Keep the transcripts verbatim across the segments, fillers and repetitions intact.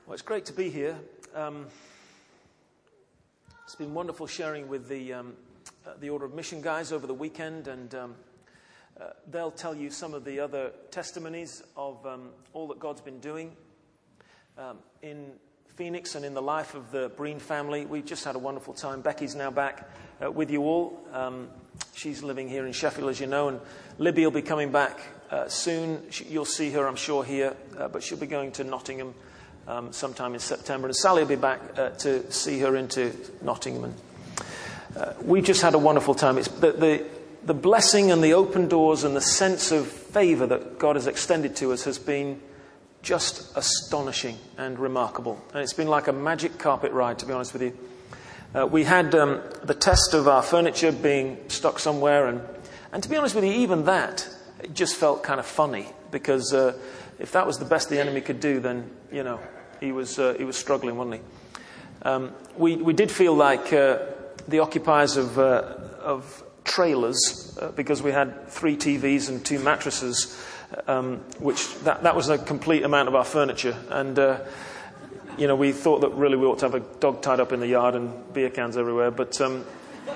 Well, it's great to be here. Um, it's been wonderful sharing with the um, uh, the Order of Mission guys over the weekend, and um, uh, they'll tell you some of the other testimonies of um, all that God's been doing um, in Phoenix and in the life of the Breen family. We've just had a wonderful time. Becky's now back uh, with you all. Um, she's living here in Sheffield, as you know, and Libby will be coming back uh, soon. She, you'll see her, I'm sure, here, uh, but she'll be going to Nottingham Um, sometime in September, and Sally will be back uh, to see her into Nottingham. And, uh, we just had a wonderful time. It's the, the the blessing and the open doors and the sense of favour that God has extended to us has been just astonishing and remarkable. And it's been like a magic carpet ride, to be honest with you. Uh, we had um, the test of our furniture being stuck somewhere, and and to be honest with you, even that, it just felt kind of funny, because uh, if that was the best the enemy could do, then, you know, he was uh, he was struggling, wasn't he? Um, we we did feel like uh, the occupiers of uh, of trailers, uh, because we had three T Vs and two mattresses, um, which that that was a complete amount of our furniture, and uh, you know, we thought that really we ought to have a dog tied up in the yard and beer cans everywhere, but um,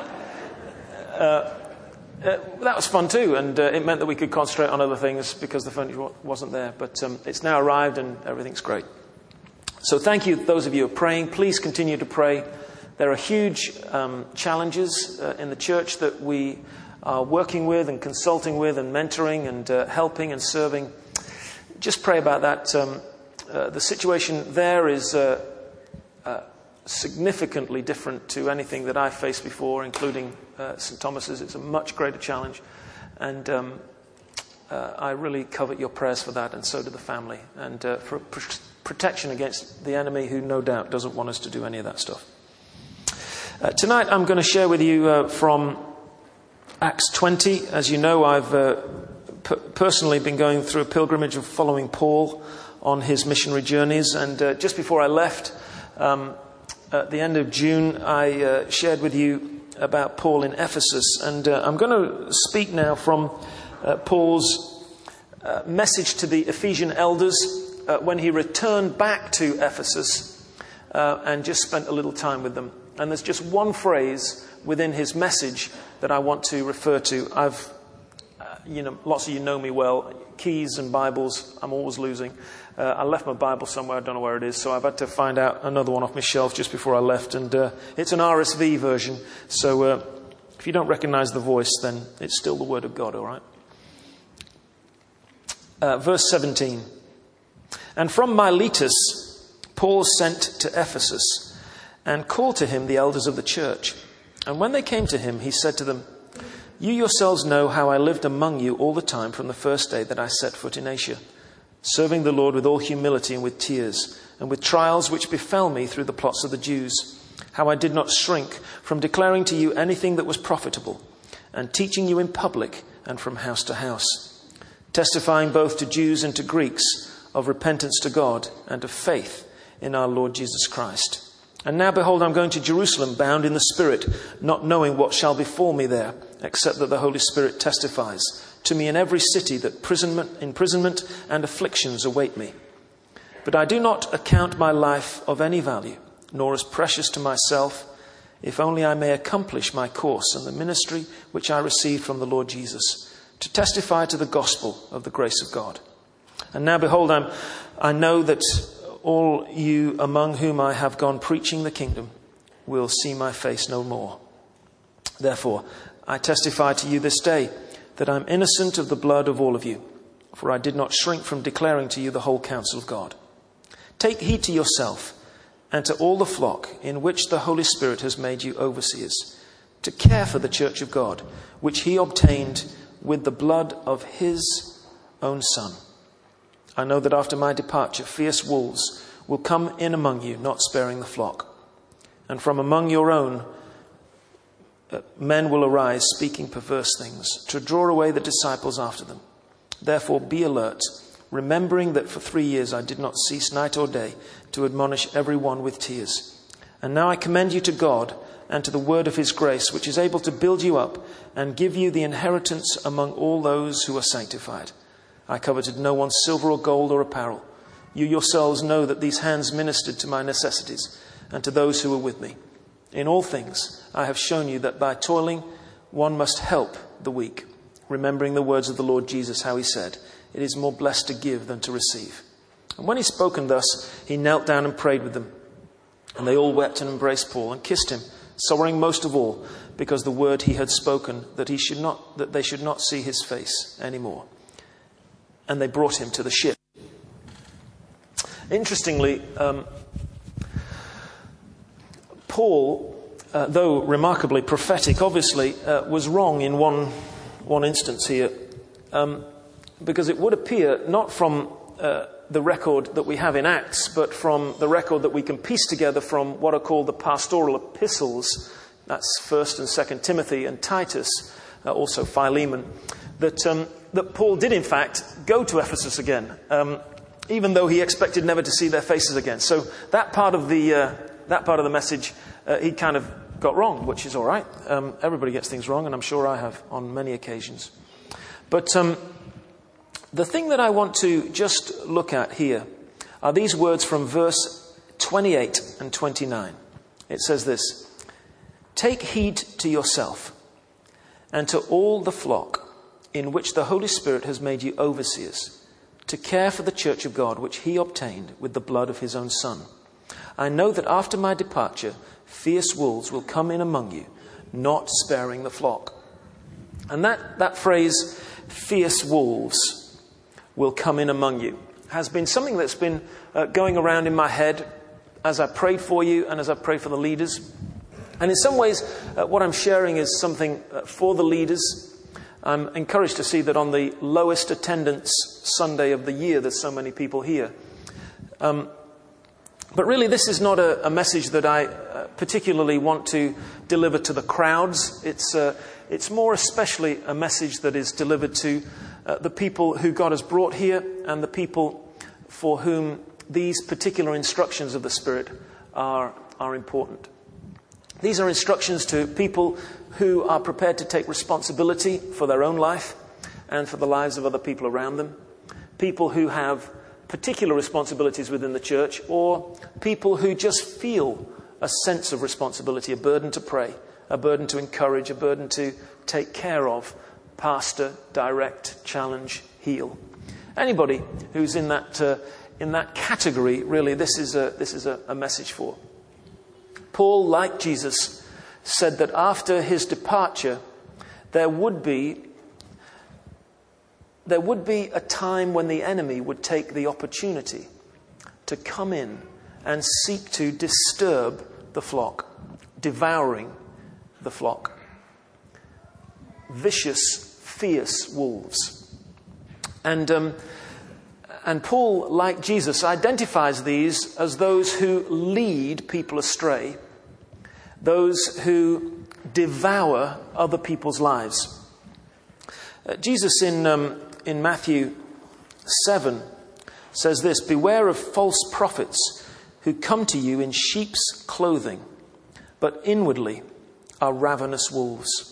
uh, Uh, that was fun too, and uh, it meant that we could concentrate on other things because the furniture wasn't there. But um, it's now arrived and everything's great. So thank you, those of you who are praying. Please continue to pray. There are huge um, challenges uh, in the church that we are working with and consulting with and mentoring and uh, helping and serving. Just pray about that. Um, uh, the situation there is uh, uh, significantly different to anything that I've faced before, including uh, Saint Thomas's. It's a much greater challenge, and um, uh, I really covet your prayers for that, and so do the family, and uh, for pr- protection against the enemy, who no doubt doesn't want us to do any of that stuff. Uh, tonight I'm going to share with you uh, from Acts twenty. As you know, I've uh, p- personally been going through a pilgrimage of following Paul on his missionary journeys, and uh, just before I left, um, at the end of June, I uh, shared with you about Paul in Ephesus, and uh, I'm going to speak now from uh, Paul's uh, message to the Ephesian elders uh, when he returned back to Ephesus uh, and just spent a little time with them. And there's just one phrase within his message that I want to refer to. I've, uh, you know, lots of you know me well. Keys and Bibles, I'm always losing. Uh, I left my Bible somewhere, I don't know where it is, so I've had to find out another one off my shelf just before I left, and uh, it's an R S V version, so uh, if you don't recognize the voice, then it's still the Word of God, all right? Uh, verse seventeen. And from Miletus, Paul sent to Ephesus, and called to him the elders of the church. And when they came to him, he said to them, You yourselves know how I lived among you all the time from the first day that I set foot in Asia, serving the Lord with all humility and with tears, and with trials which befell me through the plots of the Jews, how I did not shrink from declaring to you anything that was profitable, and teaching you in public and from house to house, testifying both to Jews and to Greeks of repentance to God and of faith in our Lord Jesus Christ. And now, behold, I'm going to Jerusalem, bound in the Spirit, not knowing what shall befall me there, except that the Holy Spirit testifies to me in every city that imprisonment, imprisonment and afflictions await me. But I do not account my life of any value, nor as precious to myself, if only I may accomplish my course and the ministry which I received from the Lord Jesus, to testify to the gospel of the grace of God. And now, behold, I'm, I know that all you among whom I have gone preaching the kingdom will see my face no more. Therefore, I testify to you this day that I'm innocent of the blood of all of you, for I did not shrink from declaring to you the whole counsel of God. Take heed to yourself and to all the flock in which the Holy Spirit has made you overseers, to care for the church of God, which he obtained with the blood of his own Son. I know that after my departure, fierce wolves will come in among you, not sparing the flock. And from among your own uh, men will arise, speaking perverse things, to draw away the disciples after them. Therefore be alert, remembering that for three years I did not cease night or day to admonish everyone with tears. And now I commend you to God and to the word of his grace, which is able to build you up and give you the inheritance among all those who are sanctified. I coveted no one's silver or gold or apparel. You yourselves know that these hands ministered to my necessities and to those who were with me. In all things, I have shown you that by toiling, one must help the weak, remembering the words of the Lord Jesus, how he said, it is more blessed to give than to receive. And when he spoken thus, he knelt down and prayed with them. And they all wept and embraced Paul and kissed him, sorrowing most of all because the word he had spoken, that he should not, that they should not see his face anymore. And they brought him to the ship. Interestingly, um, Paul, uh, though remarkably prophetic, obviously uh, was wrong in one one instance here, um, because it would appear not from uh, the record that we have in Acts, but from the record that we can piece together from what are called the pastoral epistles. That's First and Second Timothy and Titus, uh, also Philemon. That um, that Paul did in fact go to Ephesus again, um, even though he expected never to see their faces again. So that part of the uh, that part of the message uh, he kind of got wrong, which is all right. Um, everybody gets things wrong, and I'm sure I have on many occasions. But um, the thing that I want to just look at here are these words from verse twenty-eight and twenty-nine. It says this: "Take heed to yourself and to all the flock in which the Holy Spirit has made you overseers, to care for the church of God, which he obtained with the blood of his own Son. I know that after my departure, fierce wolves will come in among you, not sparing the flock." And that, that phrase, fierce wolves will come in among you, has been something that's been uh, going around in my head as I prayed for you and as I prayed for the leaders. And in some ways, uh, what I'm sharing is something uh, for the leaders. I'm encouraged to see that on the lowest attendance Sunday of the year, there's so many people here. Um, but really, this is not a, a message that I uh, particularly want to deliver to the crowds. It's, uh, it's more especially a message that is delivered to uh, the people who God has brought here and the people for whom these particular instructions of the Spirit are, are important. These are instructions to people who are prepared to take responsibility for their own life and for the lives of other people around them. People who have particular responsibilities within the church, or people who just feel a sense of responsibility, a burden to pray, a burden to encourage, a burden to take care of, pastor, direct, challenge, heal. Anybody who's in that uh, in that category, really, this is a this is a, a message for. Paul, like Jesus, said that after his departure, there would be there would be a time when the enemy would take the opportunity to come in and seek to disturb the flock, devouring the flock. Vicious, fierce wolves. And um, and Paul, like Jesus, identifies these as those who lead people astray, those who devour other people's lives. Uh, Jesus in um, in Matthew seven says this: "Beware of false prophets who come to you in sheep's clothing, but inwardly are ravenous wolves.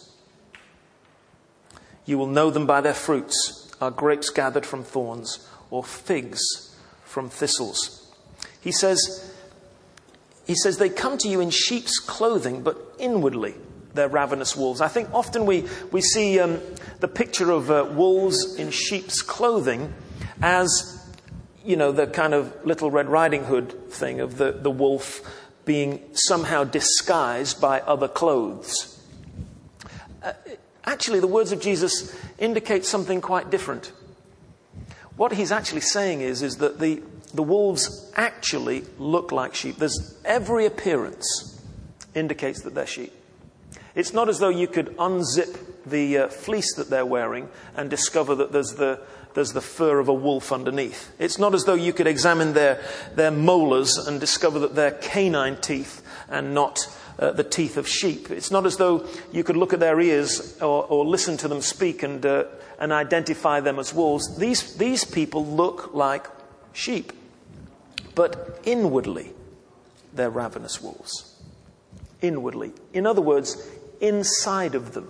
You will know them by their fruits. Are grapes gathered from thorns, or figs from thistles?" He says, he says they come to you in sheep's clothing, but inwardly they're ravenous wolves. I think often we, we see um, the picture of uh, wolves in sheep's clothing as, you know, the kind of Little Red Riding Hood thing of the, the wolf being somehow disguised by other clothes. Uh, actually, the words of Jesus indicate something quite different. What he's actually saying is, is that the, the wolves actually look like sheep. There's every appearance indicates that they're sheep. It's not as though you could unzip the uh, fleece that they're wearing and discover that there's the there's the fur of a wolf underneath. It's not as though you could examine their their molars and discover that they're canine teeth and not uh, the teeth of sheep. It's not as though you could look at their ears or, or listen to them speak and uh, and identify them as wolves. These these people look like sheep, but inwardly they're ravenous wolves. Inwardly, in other words, inside of them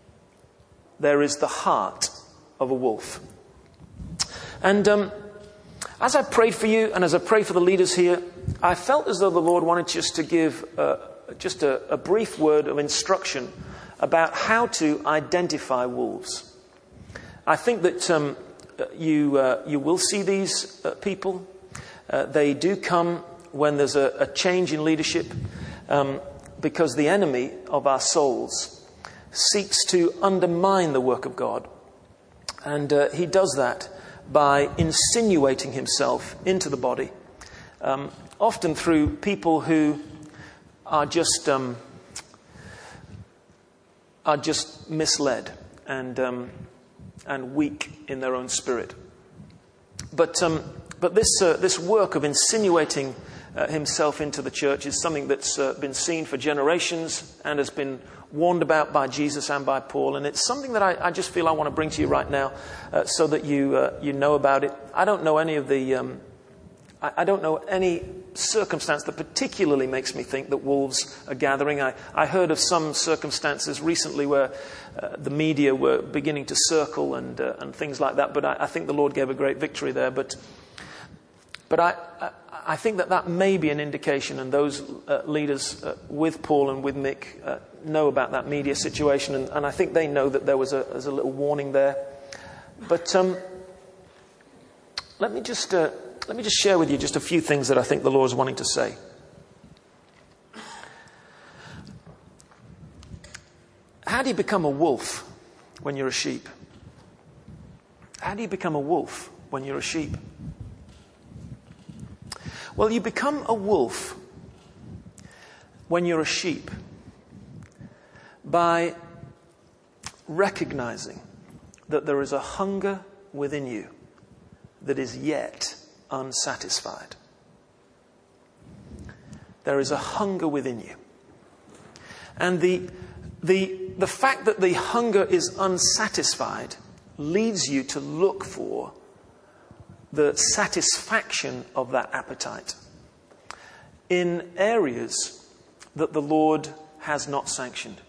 there is the heart of a wolf. And um, as I prayed for you and as I pray for the leaders here, I felt as though the Lord wanted just to give uh, just a, a brief word of instruction about how to identify wolves. I think that um, you uh, you will see these uh, people. Uh, they do come when there's a, a change in leadership, um, because the enemy of our souls seeks to undermine the work of God. And uh, he does that by insinuating himself into the body, um, often through people who are just um, are just misled and um, and weak in their own spirit. But um, but this uh, this work of insinuating uh, himself into the church is something that's uh, been seen for generations and has been warned about by Jesus and by Paul, and it's something that I, I just feel I want to bring to you right now, uh, so that you uh, you know about it. I don't know any of the um, I, I don't know any circumstance that particularly makes me think that wolves are gathering. I, I heard of some circumstances recently where uh, the media were beginning to circle and uh, and things like that, but I, I think the Lord gave a great victory there. But but I. I I think that that may be an indication, and those uh, leaders uh, with Paul and with Mick uh, know about that media situation, and, and I think they know that there was a, there's a little warning there. But um, let me just uh, let me just share with you just a few things that I think the Lord is wanting to say. How do you become a wolf when you're a sheep? How do you become a wolf when you're a sheep? Well, you become a wolf when you're a sheep by recognizing that there is a hunger within you that is yet unsatisfied. There is a hunger within you. And the, the, the fact that the hunger is unsatisfied leads you to look for the satisfaction of that appetite in areas that the Lord has not sanctioned.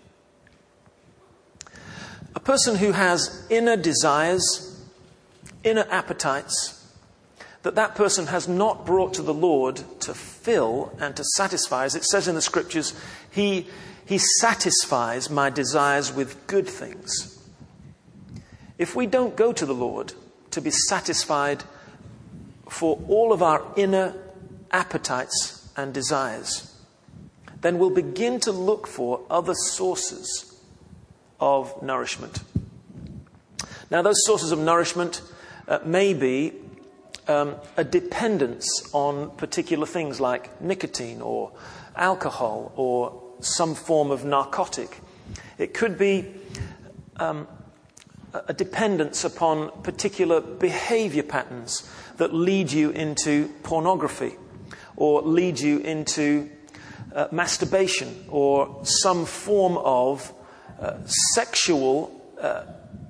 A person who has inner desires, inner appetites, that that person has not brought to the Lord to fill and to satisfy. As it says in the Scriptures, he, he satisfies my desires with good things. If we don't go to the Lord to be satisfied for all of our inner appetites and desires, then we'll begin to look for other sources of nourishment. Now, those sources of nourishment uh, may be um, a dependence on particular things like nicotine or alcohol or some form of narcotic. It could be um, a dependence upon particular behavior patterns that lead you into pornography or lead you into uh, masturbation or some form of uh, sexual uh,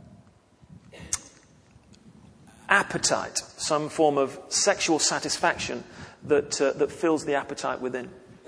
appetite, some form of sexual satisfaction that, uh, that fills the appetite within.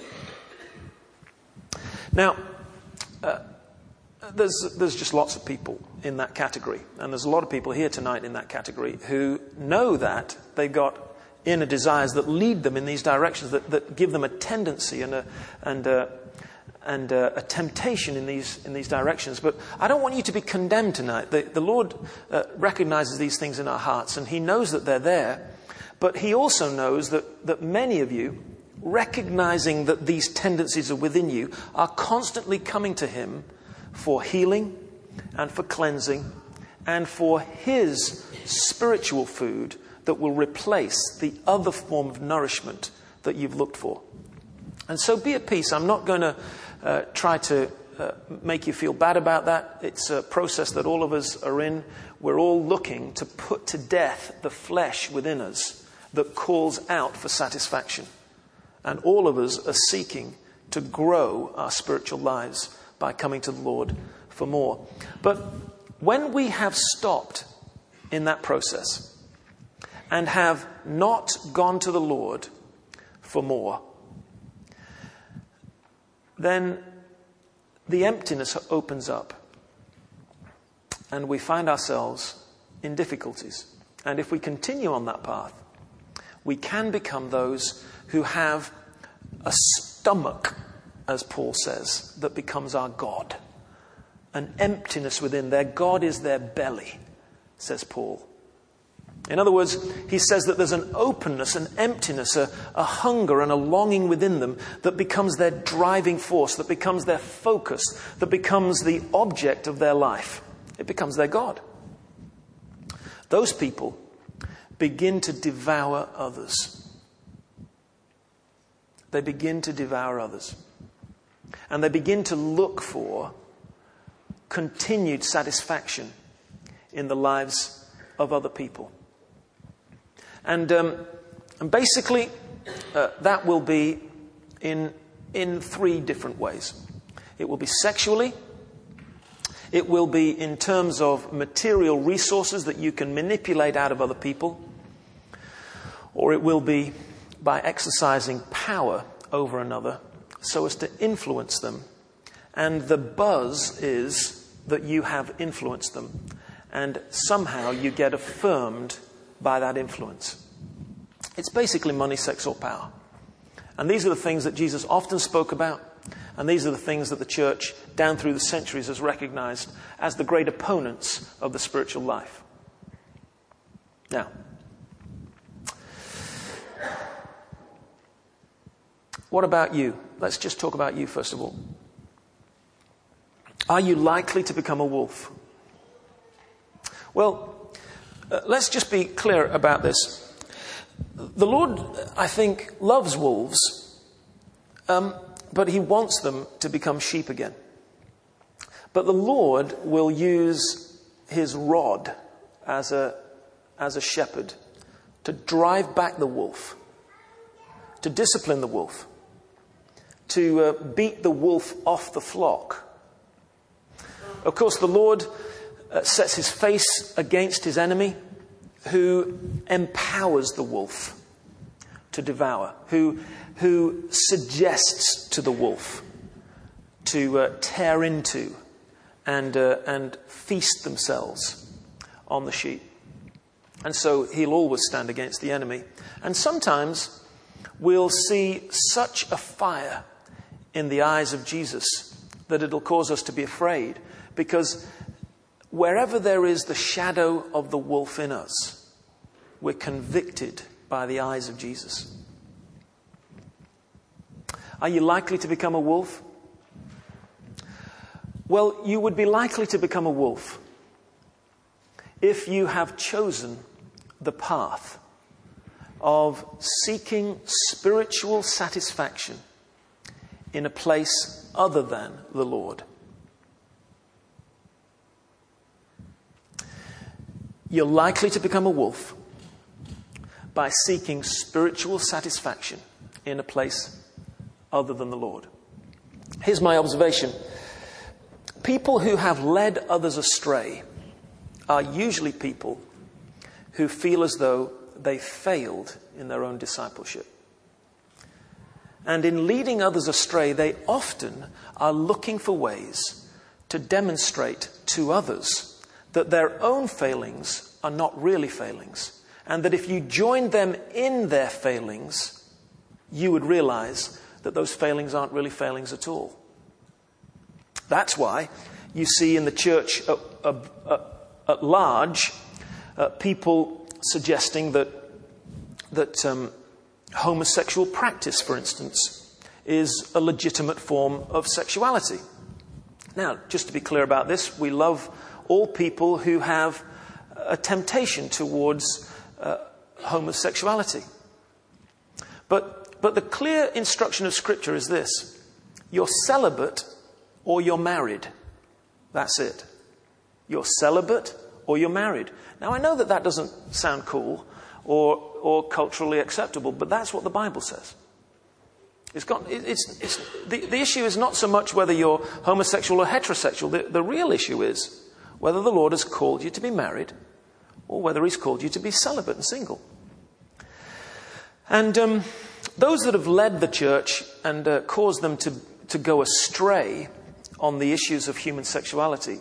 Now, uh, there's, there's just lots of people in that category. And there's a lot of people here tonight in that category who know that they've got inner desires that lead them in these directions, that, that give them a tendency and a, and a, and a, a temptation in these in these directions. But I don't want you to be condemned tonight. The, the Lord uh, recognizes these things in our hearts, and He knows that they're there. But He also knows that, that many of you, recognizing that these tendencies are within you, are constantly coming to Him for healing and for cleansing and for His spiritual food that will replace the other form of nourishment that you've looked for. And so be at peace. I'm not going to uh, try to uh, make you feel bad about that. It's a process that all of us are in. We're all looking to put to death the flesh within us that calls out for satisfaction. And all of us are seeking to grow our spiritual lives by coming to the Lord for more. But when we have stopped in that process and have not gone to the Lord for more, then the emptiness opens up and we find ourselves in difficulties. And if we continue on that path, We can become those who have a stomach, as Paul says, that becomes our God. An emptiness within. Their God is their belly, says Paul. In other words, he says that there's an openness, an emptiness, a, a hunger and a longing within them that becomes their driving force, that becomes their focus, that becomes the object of their life. It becomes their God. Those people begin to devour others. They begin to devour others. And they begin to look for continued satisfaction in the lives of other people. And, um, and basically, uh, that will be in, in three different ways. It will be sexually. It will be in terms of material resources that you can manipulate out of other people. Or it will be by exercising power over another so as to influence them. And the buzz is that you have influenced them. And somehow you get affirmed by that influence. It's basically money, sex, or power. And these are the things that Jesus often spoke about. And these are the things that the church, down through the centuries, has recognized as the great opponents of the spiritual life. Now, what about you? Let's just talk about you first of all. Are you likely to become a wolf? Well, uh, let's just be clear about this. The Lord, I think, loves wolves, um, but he wants them to become sheep again. But the Lord will use his rod as a, as a shepherd to drive back the wolf, to discipline the wolf, to uh, beat the wolf off the flock. Of course, the Lord uh, sets his face against his enemy, who empowers the wolf to devour, who, who suggests to the wolf to uh, tear into and, uh, and feast themselves on the sheep. And so he'll always stand against the enemy. And sometimes we'll see such a fire in the eyes of Jesus that it'll cause us to be afraid, because wherever there is the shadow of the wolf in us, we're convicted by the eyes of Jesus. Are you likely to become a wolf? Well, you would be likely to become a wolf if you have chosen the path of seeking spiritual satisfaction in a place other than the Lord. You're likely to become a wolf by seeking spiritual satisfaction in a place other than the Lord. Here's my observation. People who have led others astray are usually people who feel as though they failed in their own discipleship. And in leading others astray, they often are looking for ways to demonstrate to others that their own failings are not really failings, and that if you joined them in their failings, you would realize that those failings aren't really failings at all. That's why you see in the church at, at, at large uh, people suggesting that, that um, homosexual practice, for instance, is a legitimate form of sexuality. Now, just to be clear about this, we love all people who have a temptation towards uh, homosexuality. But, but the clear instruction of Scripture is this: you're celibate or you're married. That's it. You're celibate or you're married. Now, I know that that doesn't sound cool or, or culturally acceptable, but that's what the Bible says. It's got, it's, it's, the, the issue is not so much whether you're homosexual or heterosexual. The, the real issue is whether the Lord has called you to be married or whether he's called you to be celibate and single. And um, those that have led the church and uh, caused them to, to go astray on the issues of human sexuality,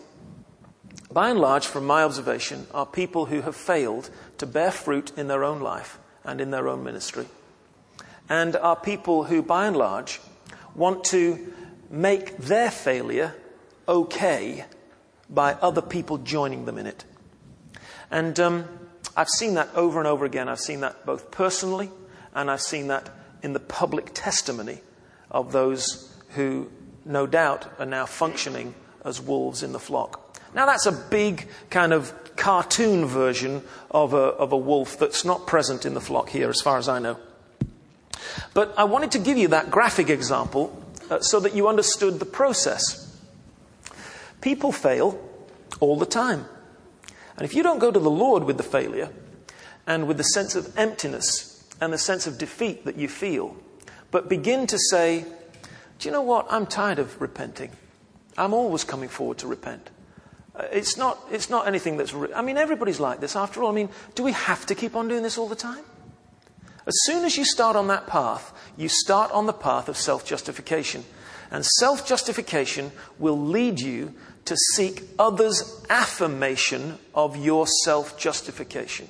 by and large, from my observation, are people who have failed to bear fruit in their own life and in their own ministry, and are people who, by and large, want to make their failure okay by other people joining them in it. And um, I've seen that over and over again. I've seen that both personally, and I've seen that in the public testimony of those who, no doubt, are now functioning as wolves in the flock. Now, that's a big kind of cartoon version of a, of a wolf that's not present in the flock here, as far as I know. But I wanted to give you that graphic example uh, so that you understood the process. People fail all the time. And if you don't go to the Lord with the failure and with the sense of emptiness and the sense of defeat that you feel, but begin to say, do you know what? I'm tired of repenting. I'm always coming forward to repent. Uh, it's not, it's not anything that's... Re- I mean, everybody's like this after all. I mean, do we have to keep on doing this all the time? As soon as you start on that path, you start on the path of self-justification. And self-justification will lead you to seek others' affirmation of your self-justification.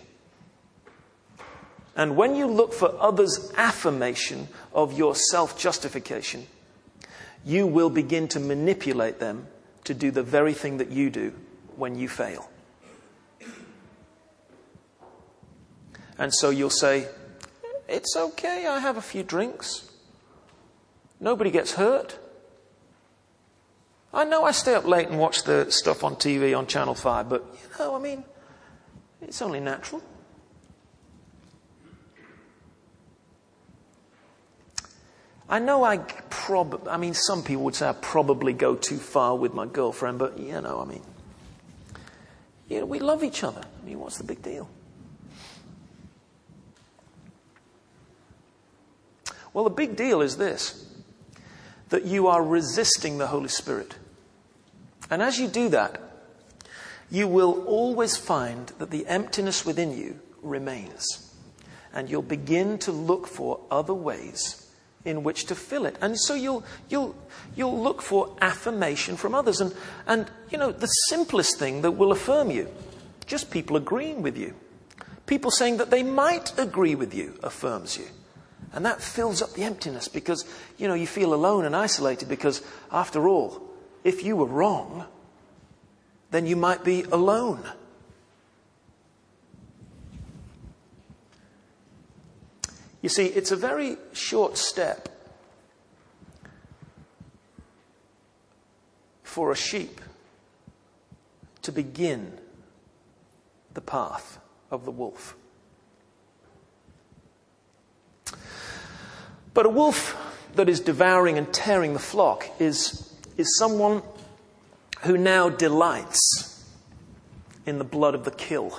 And when you look for others' affirmation of your self-justification, you will begin to manipulate them to do the very thing that you do when you fail. And so you'll say, it's okay, I have a few drinks. Nobody gets hurt. I know I stay up late and watch the stuff on T V on Channel five, but, you know, I mean, it's only natural. I know I prob- I mean, some people would say I probably go too far with my girlfriend, but, you know, I mean, you know, we love each other. I mean, what's the big deal? Well, the big deal is this, that you are resisting the Holy Spirit. And as you do that, you will always find that the emptiness within you remains. And you'll begin to look for other ways in which to fill it. And so you'll you'll you'll look for affirmation from others. And, and you know, the simplest thing that will affirm you, just people agreeing with you. People saying that they might agree with you affirms you. And that fills up the emptiness because, you know, you feel alone and isolated because, after all, if you were wrong, then you might be alone. You see, it's a very short step for a sheep to begin the path of the wolf. But a wolf that is devouring and tearing the flock is, is someone who now delights in the blood of the kill.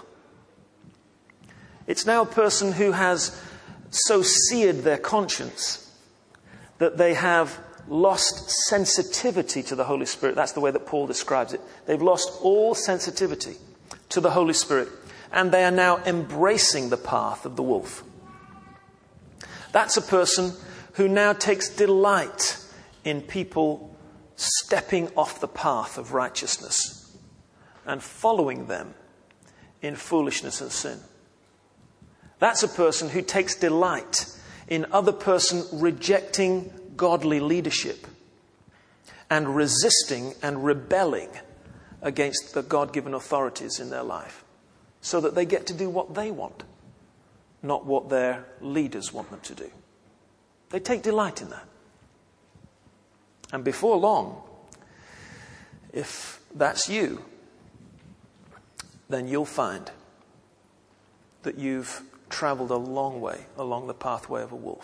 It's now a person who has so seared their conscience that they have lost sensitivity to the Holy Spirit. That's the way that Paul describes it. They've lost all sensitivity to the Holy Spirit, and they are now embracing the path of the wolf. That's a person who now takes delight in people stepping off the path of righteousness and following them in foolishness and sin. That's a person who takes delight in other person rejecting godly leadership and resisting and rebelling against the God-given authorities in their life so that they get to do what they want, not what their leaders want them to do. They take delight in that. And before long, if that's you, then you'll find that you've traveled a long way along the pathway of a wolf.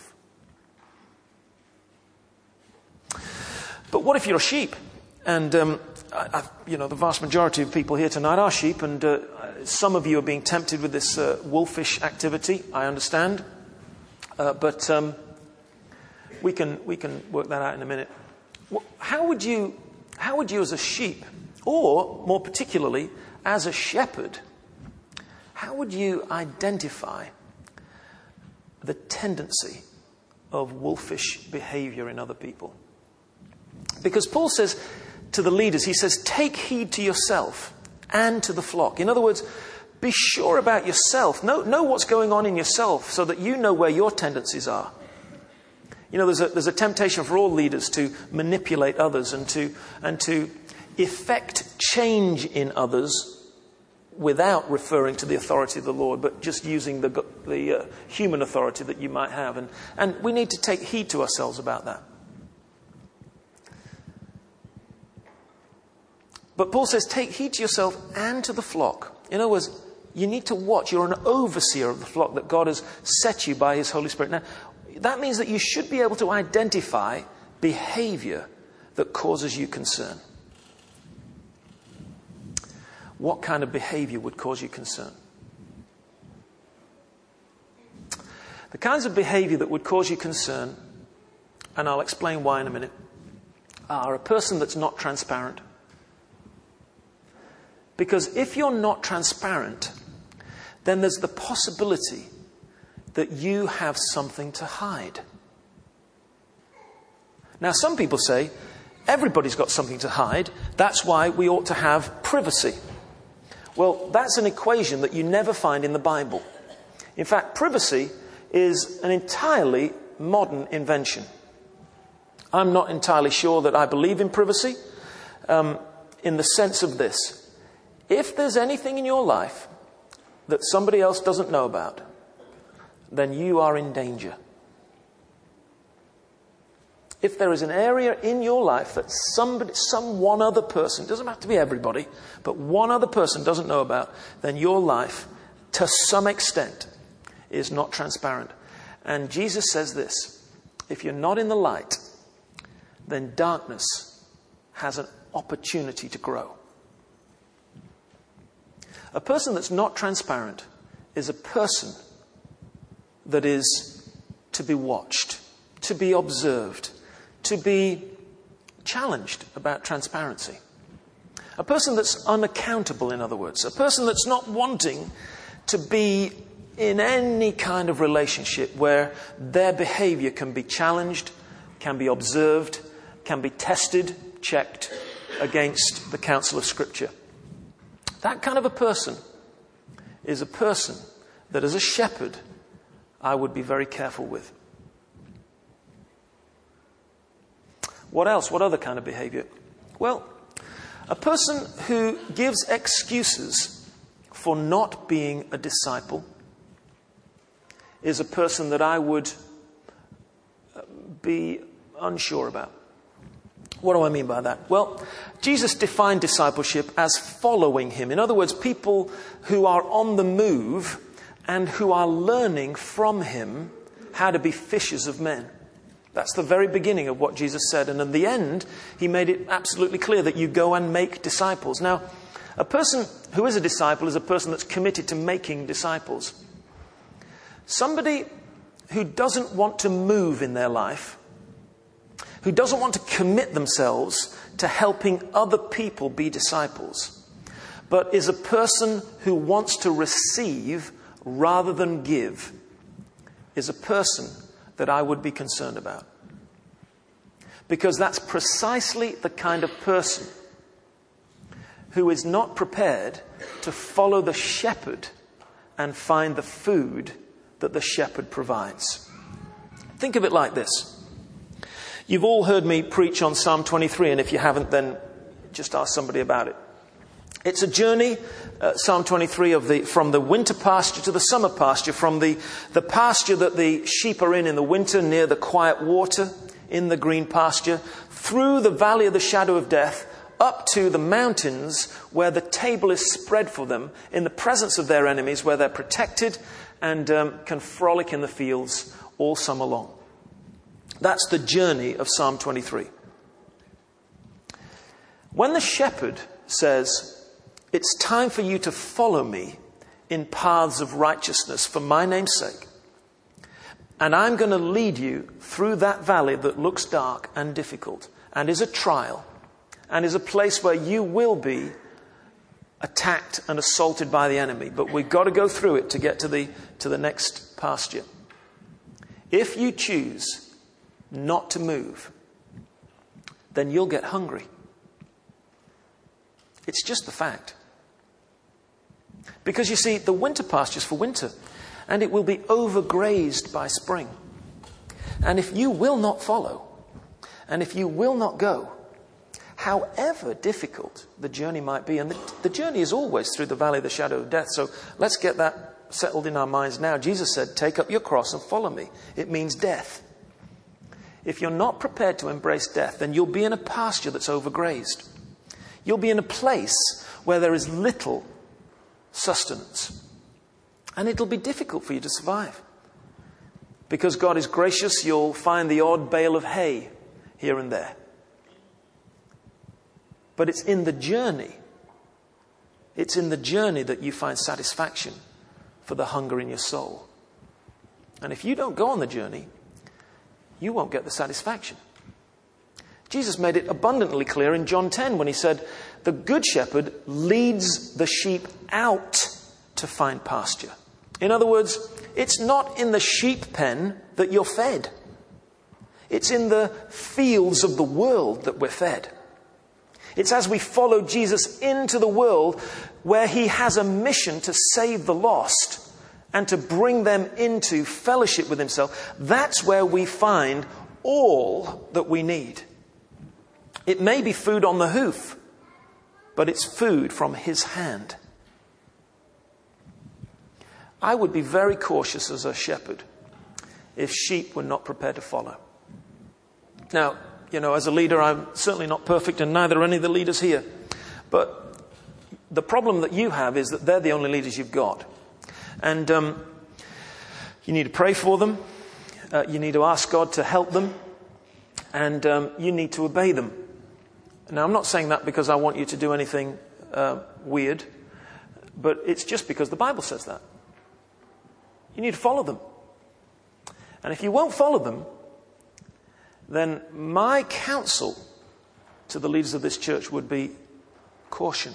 But what if you're a sheep? And, um, I, I, you know, the vast majority of people here tonight are sheep, and uh, some of you are being tempted with this uh, wolfish activity, I understand. Uh, but um, we can we can work that out in a minute. How would you, how would you as a sheep, or more particularly as a shepherd, how would you identify the tendency of wolfish behavior in other people? Because Paul says to the leaders, he says, take heed to yourself and to the flock. In other words, be sure about yourself. Know, know what's going on in yourself so that you know where your tendencies are. You know, there's a, there's a temptation for all leaders to manipulate others and to, and to effect change in others without referring to the authority of the Lord, but just using the, the uh, human authority that you might have. And, and we need to take heed to ourselves about that. But Paul says, take heed to yourself and to the flock. In other words, you need to watch. You're an overseer of the flock that God has set you by his Holy Spirit. Now, that means that you should be able to identify behavior that causes you concern. What kind of behavior would cause you concern? The kinds of behavior that would cause you concern, and I'll explain why in a minute, are a person that's not transparent. Because if you're not transparent, then there's the possibility that you have something to hide. Now, some people say, everybody's got something to hide. That's why we ought to have privacy. Well, that's an equation that you never find in the Bible. In fact, privacy is an entirely modern invention. I'm not entirely sure that I believe in privacy, um, in the sense of this. If there's anything in your life that somebody else doesn't know about, then you are in danger. If there is an area in your life that somebody, some one other person, doesn't have to be everybody, but one other person doesn't know about, then your life, to some extent, is not transparent. And Jesus says this, if you're not in the light, then darkness has an opportunity to grow. A person that's not transparent is a person that is to be watched, to be observed, to be challenged about transparency. A person that's unaccountable, in other words. A person that's not wanting to be in any kind of relationship where their behavior can be challenged, can be observed, can be tested, checked against the counsel of Scripture. That kind of a person is a person that as a shepherd I would be very careful with. What else? What other kind of behavior? Well, a person who gives excuses for not being a disciple is a person that I would be unsure about. What do I mean by that? Well, Jesus defined discipleship as following him. In other words, people who are on the move and who are learning from him how to be fishers of men. That's the very beginning of what Jesus said. And in the end, he made it absolutely clear that you go and make disciples. Now, a person who is a disciple is a person that's committed to making disciples. Somebody who doesn't want to move in their life, who doesn't want to commit themselves to helping other people be disciples, but is a person who wants to receive rather than give, is a person that I would be concerned about. Because that's precisely the kind of person who is not prepared to follow the shepherd and find the food that the shepherd provides. Think of it like this. You've all heard me preach on Psalm twenty-three, and if you haven't, then just ask somebody about it. It's a journey, uh, Psalm twenty-three, of the from the winter pasture to the summer pasture, from the, the pasture that the sheep are in in the winter near the quiet water, in the green pasture, through the valley of the shadow of death, up to the mountains where the table is spread for them in the presence of their enemies, where they're protected and um, can frolic in the fields all summer long. That's the journey of Psalm twenty-three. When the shepherd says, it's time for you to follow me in paths of righteousness for my name's sake, and I'm going to lead you through that valley that looks dark and difficult and is a trial and is a place where you will be attacked and assaulted by the enemy, but we've got to go through it to get to the, to the next pasture. If you choose not to move, then you'll get hungry. It's just the fact. Because you see, the winter pasture's for winter, and it will be overgrazed by spring. And if you will not follow, and if you will not go, however difficult the journey might be, and the, the journey is always through the valley of the shadow of death, so let's get that settled in our minds now. Jesus said, take up your cross and follow me. It means death. If you're not prepared to embrace death, then you'll be in a pasture that's overgrazed. You'll be in a place where there is little sustenance. And it'll be difficult for you to survive. Because God is gracious, you'll find the odd bale of hay here and there. But it's in the journey, it's in the journey that you find satisfaction for the hunger in your soul. And if you don't go on the journey, you won't get the satisfaction. Jesus made it abundantly clear in John ten when he said, the good shepherd leads the sheep out to find pasture. In other words, it's not in the sheep pen that you're fed. It's in the fields of the world that we're fed. It's as we follow Jesus into the world where he has a mission to save the lost and to bring them into fellowship with himself. That's where we find all that we need. It may be food on the hoof, but it's food from his hand. I would be very cautious as a shepherd if sheep were not prepared to follow. Now, you know, as a leader, I'm certainly not perfect, and neither are any of the leaders here. But the problem that you have is that they're the only leaders you've got. And um, you need to pray for them. Uh, you need to ask God to help them. And um, you need to obey them. Now, I'm not saying that because I want you to do anything uh, weird. But it's just because the Bible says that. You need to follow them. And if you won't follow them, then my counsel to the leaders of this church would be caution.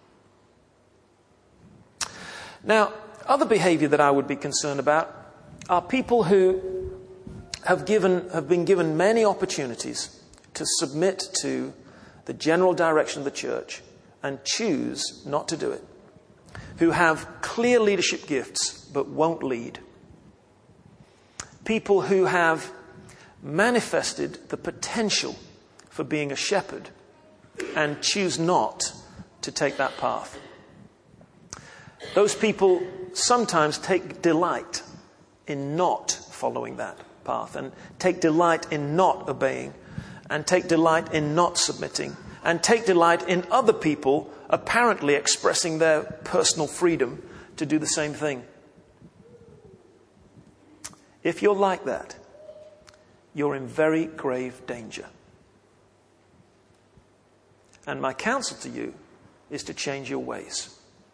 Now, other behavior that I would be concerned about are people who have given have been given many opportunities to submit to the general direction of the church and choose not to do it. Who have clear leadership gifts but won't lead. People who have manifested the potential for being a shepherd and choose not to take that path. Those people sometimes take delight in not following that path, and take delight in not obeying, and take delight in not submitting, and take delight in other people apparently expressing their personal freedom to do the same thing. If you're like that, you're in very grave danger. And my counsel to you is to change your ways.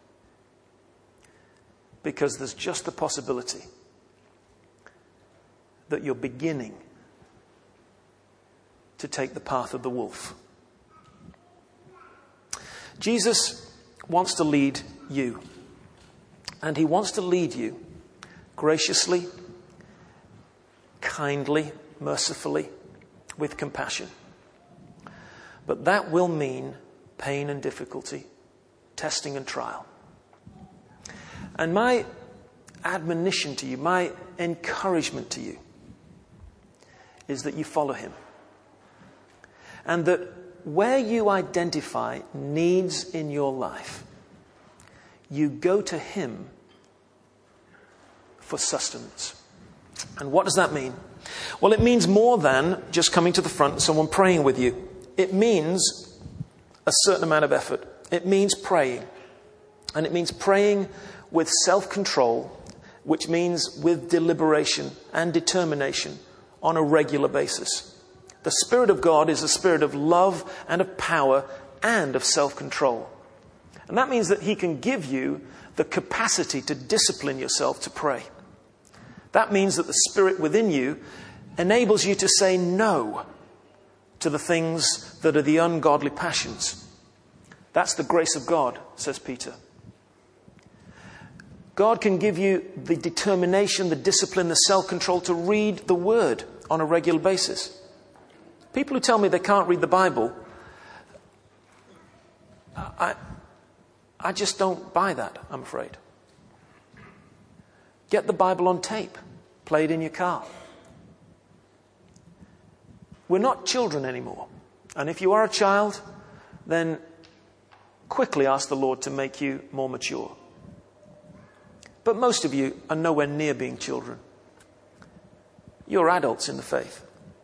Because there's just the possibility that you're beginning to take the path of the wolf. Jesus wants to lead you. And he wants to lead you graciously, kindly, mercifully, with compassion. But that will mean pain and difficulty, testing and trial. And my admonition to you, my encouragement to you, is that you follow him. And that where you identify needs in your life, you go to him for sustenance. And what does that mean? Well, it means more than just coming to the front and someone praying with you. It means a certain amount of effort. It means praying. And it means praying with self-control, which means with deliberation and determination on a regular basis. The Spirit of God is a spirit of love and of power and of self-control. And that means that he can give you the capacity to discipline yourself to pray. That means that the Spirit within you enables you to say no to the things that are the ungodly passions. That's the grace of God, says Peter. God can give you the determination, the discipline, the self-control to read the Word on a regular basis. People who tell me they can't read the Bible, I, I just don't buy that, I'm afraid. Get the Bible on tape. Play it in your car. We're not children anymore. And if you are a child, then quickly ask the Lord to make you more mature. But most of you are nowhere near being children. You're adults in the faith.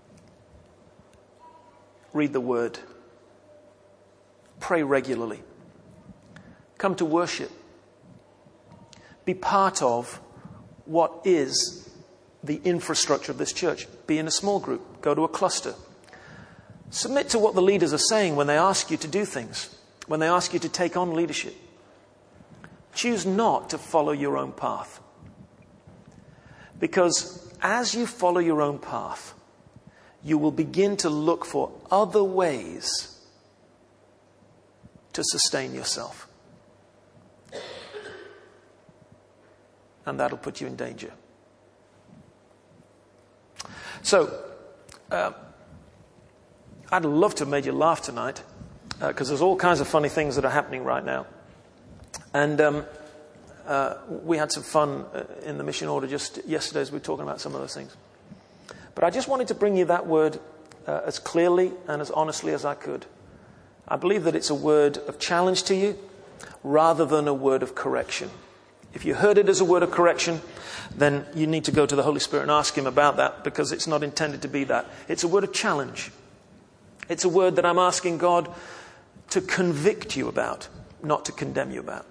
Read the Word. Pray regularly. Come to worship. Be part of what is the infrastructure of this church. Be in a small group. Go to a cluster. Submit to what the leaders are saying when they ask you to do things, when they ask you to take on leadership. Choose not to follow your own path. Because as you follow your own path, you will begin to look for other ways to sustain yourself. And that'll put you in danger. So, uh, I'd love to have made you laugh tonight, because uh, there's all kinds of funny things that are happening right now. And um, uh, we had some fun uh, in the mission order just yesterday as we were talking about some of those things. But I just wanted to bring you that word uh, as clearly and as honestly as I could. I believe that it's a word of challenge to you rather than a word of correction. If you heard it as a word of correction, then you need to go to the Holy Spirit and ask Him about that, because it's not intended to be that. It's a word of challenge. It's a word that I'm asking God to convict you about, not to condemn you about.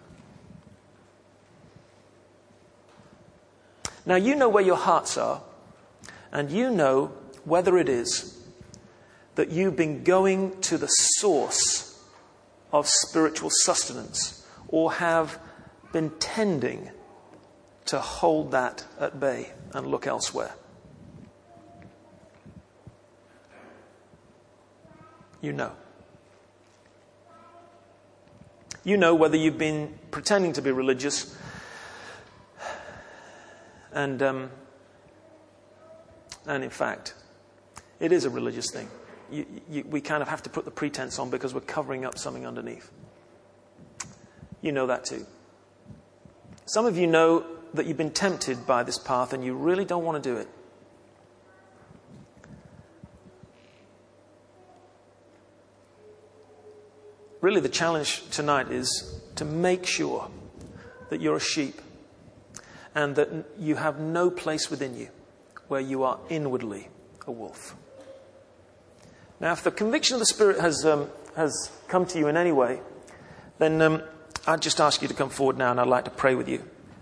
Now, you know where your hearts are, and you know whether it is that you've been going to the source of spiritual sustenance, or have been tending to hold that at bay and look elsewhere. You know. You know whether you've been pretending to be religious and um, and in fact, it is a religious thing. You, you, we kind of have to put the pretense on because we're covering up something underneath. You know that too. Some of you know that you've been tempted by this path and you really don't want to do it. Really, the challenge tonight is to make sure that you're a sheep and that you have no place within you where you are inwardly a wolf. Now, if the conviction of the Spirit has um, has come to you in any way, then um, I'd just ask you to come forward now, and I'd like to pray with you.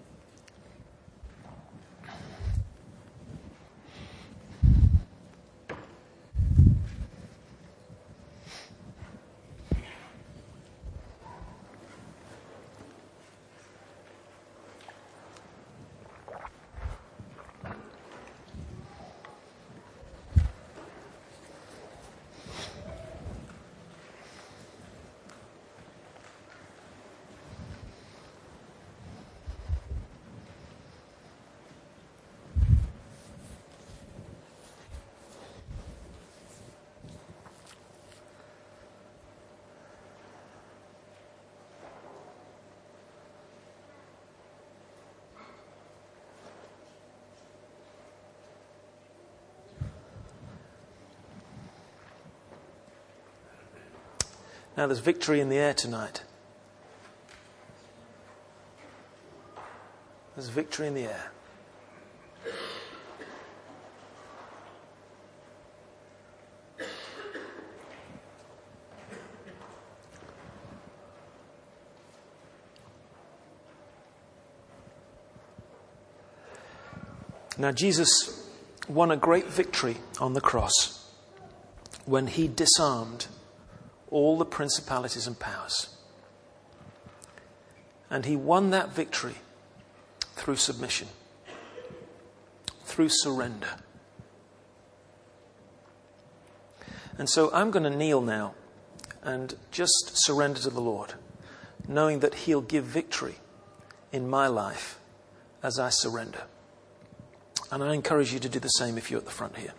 Now, there's victory in the air tonight. There's victory in the air. Now, Jesus won a great victory on the cross when He disarmed all the principalities and powers. And He won that victory through submission, through surrender. And so I'm going to kneel now and just surrender to the Lord, knowing that He'll give victory in my life as I surrender. And I encourage you to do the same if you're at the front here.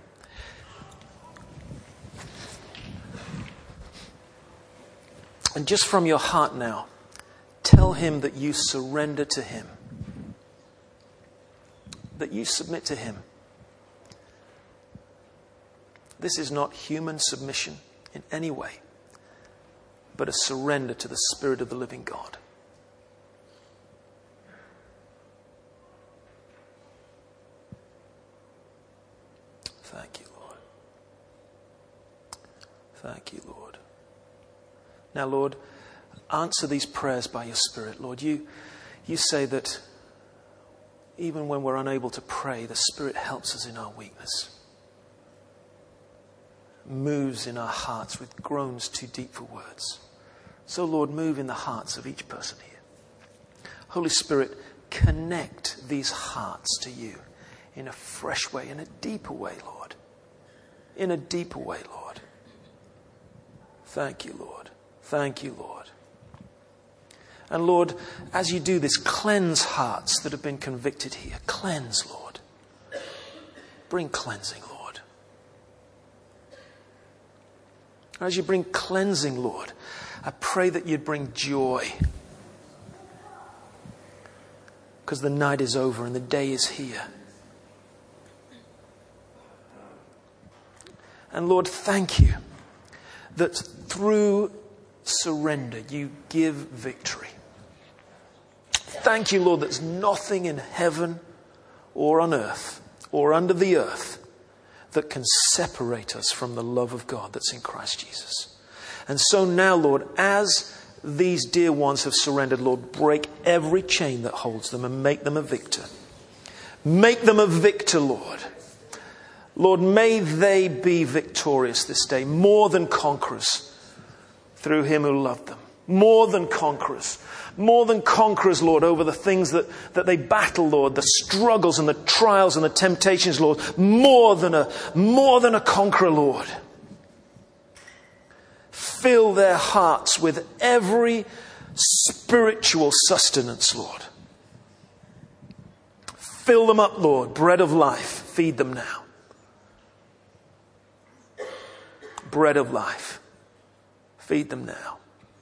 And just from your heart now, tell tell him that you surrender to him, that you submit to him. This is not human submission in any way, but a surrender to the Spirit of the living God. Thank you, Lord. Thank you, Lord. Now, Lord, answer these prayers by your Spirit. Lord, you, you say that even when we're unable to pray, the Spirit helps us in our weakness. Moves in our hearts with groans too deep for words. So, Lord, move in the hearts of each person here. Holy Spirit, connect these hearts to you in a fresh way, in a deeper way, Lord. In a deeper way, Lord. Thank you, Lord. Thank you, Lord. And Lord, as you do this, cleanse hearts that have been convicted here. Cleanse, Lord. Bring cleansing, Lord. As you bring cleansing, Lord, I pray that you'd bring joy. Because the night is over and the day is here. And Lord, thank you that through surrender you give victory. Thank you, Lord, there's nothing in heaven or on earth or under the earth that can separate us from the love of God that's in Christ Jesus. And so now, Lord, as these dear ones have surrendered, Lord, break every chain that holds them and make them a victor. Make them a victor, Lord. Lord, may they be victorious this day, more than conquerors through him who loved them. More than conquerors. More than conquerors, Lord, over the things that, that they battle, Lord, the struggles and the trials and the temptations, Lord. More than a, more than a conqueror, Lord. Fill their hearts with every spiritual sustenance, Lord. Fill them up, Lord. Bread of life. Feed them now. Bread of life. Feed them now.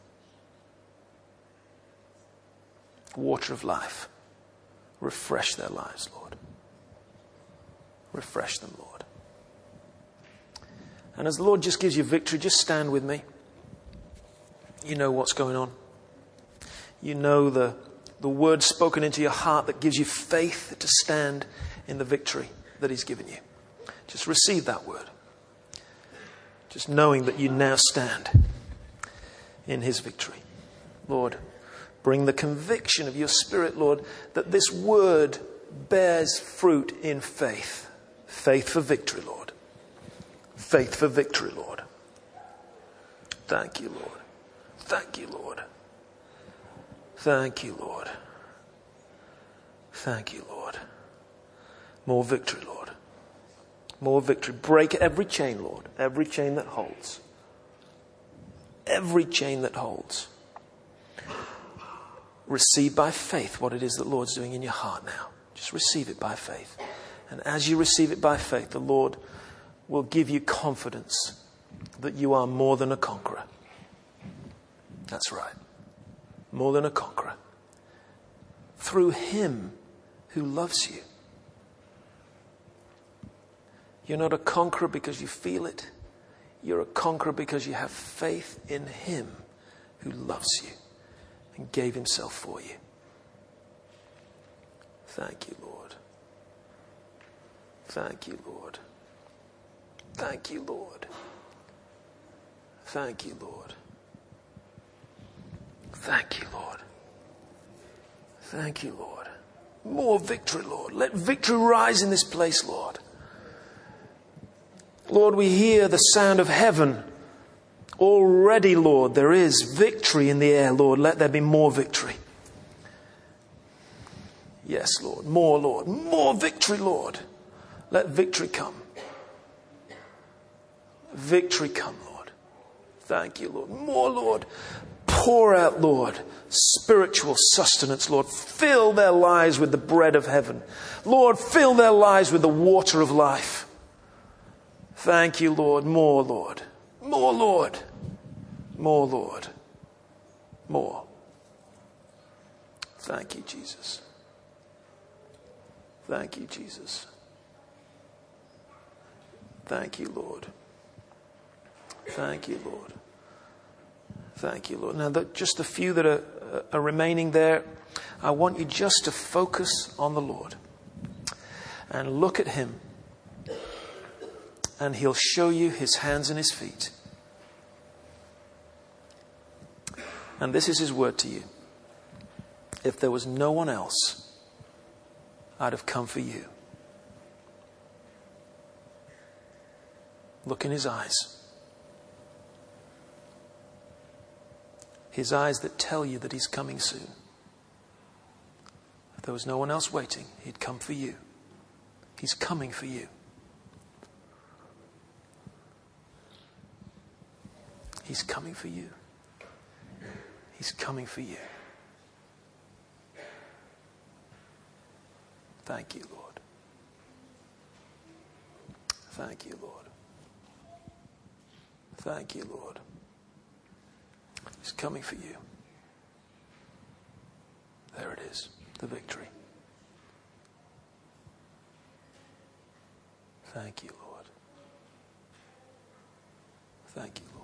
Water of life. Refresh their lives, Lord. Refresh them, Lord. And as the Lord just gives you victory, just stand with me. You know what's going on. You know the, the word spoken into your heart that gives you faith to stand in the victory that he's given you. Just receive that word. Just knowing that you now stand in his victory. Lord, bring the conviction of your Spirit, Lord, that this word bears fruit in faith. Faith for victory, Lord. Faith for victory, Lord. Thank you, Lord. Thank you, Lord. Thank you, Lord. Thank you, Lord. More victory, Lord. More victory. Break every chain, Lord. Every chain that holds. Every chain that holds. Receive by faith what it is that the Lord's doing in your heart now. Just receive it by faith. And as you receive it by faith, the Lord will give you confidence that you are more than a conqueror. That's right. More than a conqueror. Through him who loves you. You're not a conqueror because you feel it. You're a conqueror because you have faith in him who loves you and gave himself for you. Thank you, Lord. Thank you, Lord. Thank you, Lord. Thank you, Lord. Thank you, Lord. Thank you, Lord. More victory, Lord. Let victory rise in this place, Lord. Lord, we hear the sound of heaven. Already, Lord, there is victory in the air, Lord. Let there be more victory. Yes, Lord. More, Lord. More victory, Lord. Let victory come. Victory come, Lord. Thank you, Lord. More, Lord. Pour out, Lord, spiritual sustenance, Lord. Fill their lives with the bread of heaven. Lord, fill their lives with the water of life. Thank you, Lord. More, Lord. More, Lord. More, Lord. More. Thank you, Jesus. Thank you, Jesus. Thank you, Lord. Thank you, Lord. Thank you, Lord. Now, that just the few that are, uh, are remaining there, I want you just to focus on the Lord and look at Him, and He'll show you His hands and His feet. And this is His word to you. If there was no one else, I'd have come for you. Look in His eyes. His eyes that tell you that He's coming soon. If there was no one else waiting, He'd come for you. He's coming for you. He's coming for you. He's coming for you. Thank you, Lord. Thank you, Lord. Thank you, Lord. He's coming for you. There it is, the victory. Thank you, Lord. Thank you, Lord.